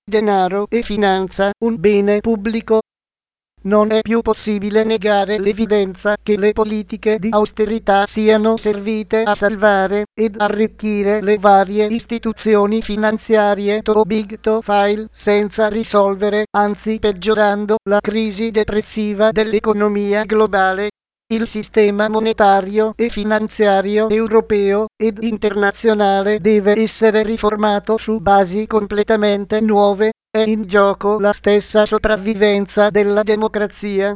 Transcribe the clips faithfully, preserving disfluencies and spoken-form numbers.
denaro e finanza un bene pubblico. Non è più possibile negare l'evidenza che le politiche di austerità siano servite a salvare ed arricchire le varie istituzioni finanziarie too big to fail, senza risolvere, anzi peggiorando, la crisi depressiva dell'economia globale. Il sistema monetario e finanziario europeo ed internazionale deve essere riformato su basi completamente nuove. È in gioco la stessa sopravvivenza della democrazia.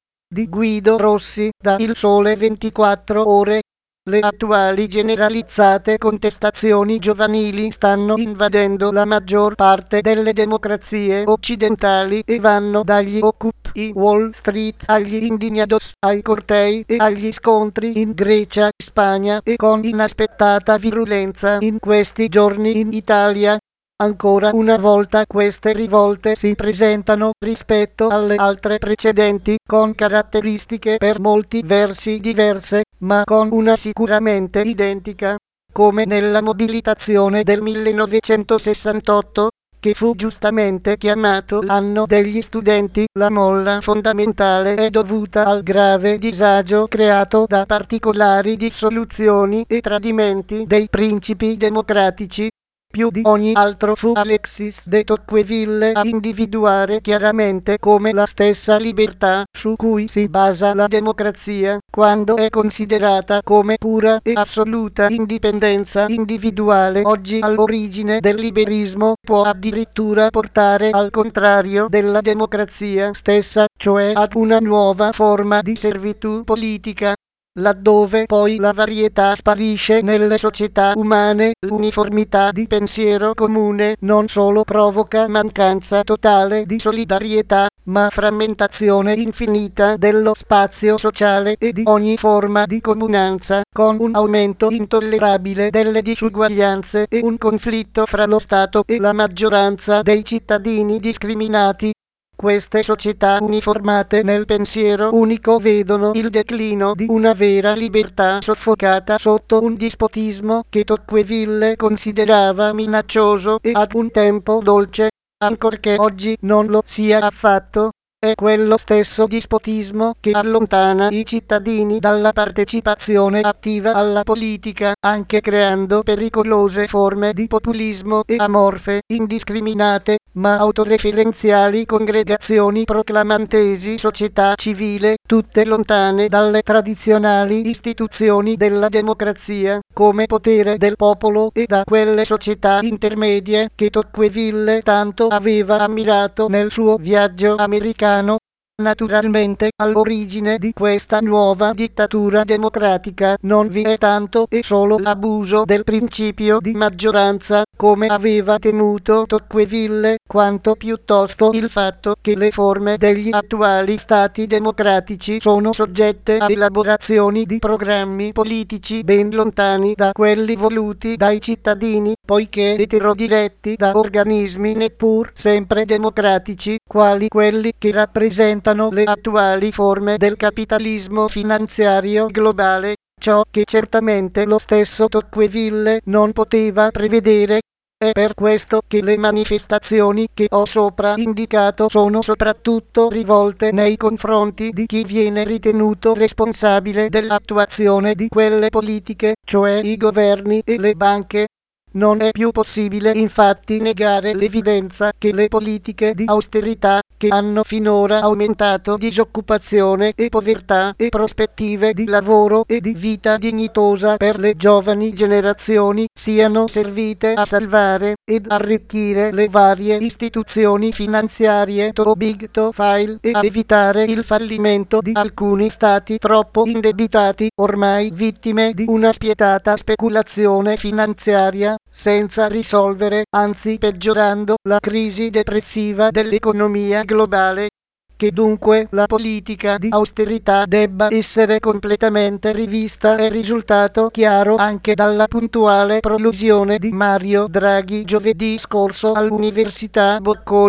Di Guido Rossi, da Il Sole ventiquattro Ore. Le attuali generalizzate contestazioni giovanili stanno invadendo la maggior parte delle democrazie occidentali e vanno dagli Occupy Wall Street agli Indignados, ai cortei e agli scontri in Grecia, Spagna e con inaspettata virulenza in questi giorni in Italia. Ancora una volta queste rivolte si presentano rispetto alle altre precedenti con caratteristiche per molti versi diverse, ma con una sicuramente identica, come nella mobilitazione del millenovecentosessantotto, che fu giustamente chiamato l'anno degli studenti. La molla fondamentale è dovuta al grave disagio creato da particolari dissoluzioni e tradimenti dei principi democratici. Più di ogni altro fu Alexis de Tocqueville a individuare chiaramente come la stessa libertà su cui si basa la democrazia, quando è considerata come pura e assoluta indipendenza individuale, oggi all'origine del liberismo, può addirittura portare al contrario della democrazia stessa, cioè ad una nuova forma di servitù politica. Laddove poi la varietà sparisce nelle società umane, l'uniformità di pensiero comune non solo provoca mancanza totale di solidarietà, ma frammentazione infinita dello spazio sociale e di ogni forma di comunanza, con un aumento intollerabile delle disuguaglianze e un conflitto fra lo Stato e la maggioranza dei cittadini discriminati. Queste società uniformate nel pensiero unico vedono il declino di una vera libertà soffocata sotto un dispotismo che Tocqueville considerava minaccioso e ad un tempo dolce, ancorché oggi non lo sia affatto. È quello stesso dispotismo che allontana i cittadini dalla partecipazione attiva alla politica, anche creando pericolose forme di populismo e amorfe, indiscriminate, ma autoreferenziali congregazioni proclamantesi società civile, tutte lontane dalle tradizionali istituzioni della democrazia, come potere del popolo, e da quelle società intermedie che Tocqueville tanto aveva ammirato nel suo viaggio americano. Naturalmente, all'origine di questa nuova dittatura democratica non vi è tanto e solo l'abuso del principio di maggioranza, come aveva temuto Tocqueville, quanto piuttosto il fatto che le forme degli attuali stati democratici sono soggette a elaborazioni di programmi politici ben lontani da quelli voluti dai cittadini, poiché eterodiretti da organismi neppur sempre democratici, quali quelli che rappresentano le attuali forme del capitalismo finanziario globale, ciò che certamente lo stesso Tocqueville non poteva prevedere. È per questo che le manifestazioni che ho sopra indicato sono soprattutto rivolte nei confronti di chi viene ritenuto responsabile dell'attuazione di quelle politiche, cioè i governi e le banche. Non è più possibile infatti negare l'evidenza che le politiche di austerità, che hanno finora aumentato disoccupazione e povertà e prospettive di lavoro e di vita dignitosa per le giovani generazioni, siano servite a salvare ed arricchire le varie istituzioni finanziarie too big to fail e a evitare il fallimento di alcuni stati troppo indebitati, ormai vittime di una spietata speculazione finanziaria, senza risolvere, anzi peggiorando, la crisi depressiva dell'economia globale. Che dunque la politica di austerità debba essere completamente rivista è risultato chiaro anche dalla puntuale prolusione di Mario Draghi giovedì scorso all'Università Bocconi.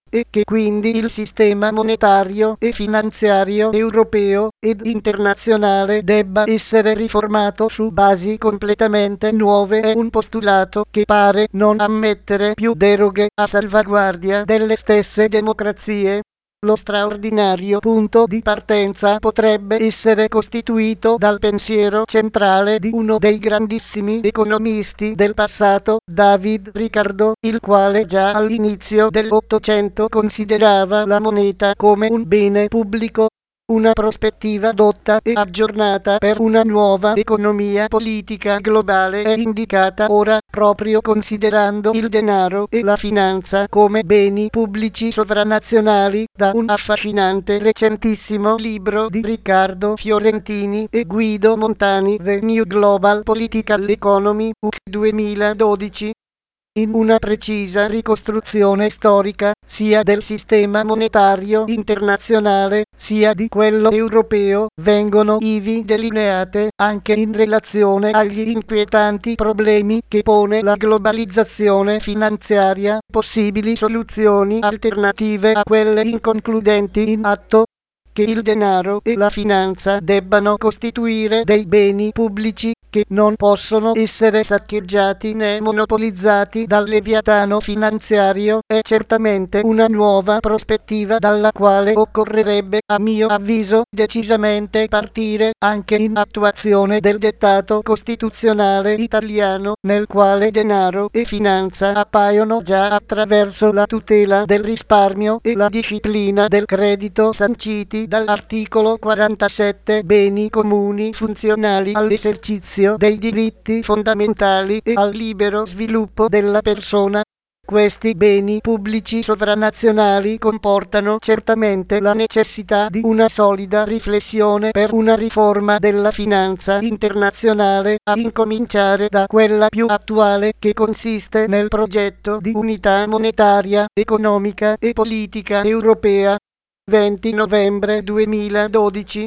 e che quindi il sistema monetario e finanziario europeo ed internazionale debba essere riformato su basi completamente nuove è un postulato che pare non ammettere più deroghe a salvaguardia delle stesse democrazie. Lo straordinario punto di partenza potrebbe essere costituito dal pensiero centrale di uno dei grandissimi economisti del passato, David Ricardo, il quale già all'inizio dell'Ottocento considerava la moneta come un bene pubblico. Una prospettiva dotta e aggiornata per una nuova economia politica globale è indicata ora proprio considerando il denaro e la finanza come beni pubblici sovranazionali da un affascinante recentissimo libro di Riccardo Fiorentini e Guido Montani, The New Global Political Economy, U C duemiladodici. In una precisa ricostruzione storica sia del sistema monetario internazionale sia di quello europeo vengono ivi delineate, anche in relazione agli inquietanti problemi che pone la globalizzazione finanziaria, possibili soluzioni alternative a quelle inconcludenti in atto. Che il denaro e la finanza debbano costituire dei beni pubblici che non possono essere saccheggiati né monopolizzati dal leviatano finanziario è certamente una nuova prospettiva dalla quale occorrerebbe, a mio avviso, decisamente partire, anche in attuazione del dettato costituzionale italiano, nel quale denaro e finanza appaiono già attraverso la tutela del risparmio e la disciplina del credito sanciti dall'articolo quarantasette beni comuni funzionali all'esercizio dei diritti fondamentali e al libero sviluppo della persona. Questi beni pubblici sovranazionali comportano certamente la necessità di una solida riflessione per una riforma della finanza internazionale, a incominciare da quella più attuale che consiste nel progetto di unità monetaria, economica e politica europea. venti novembre duemiladodici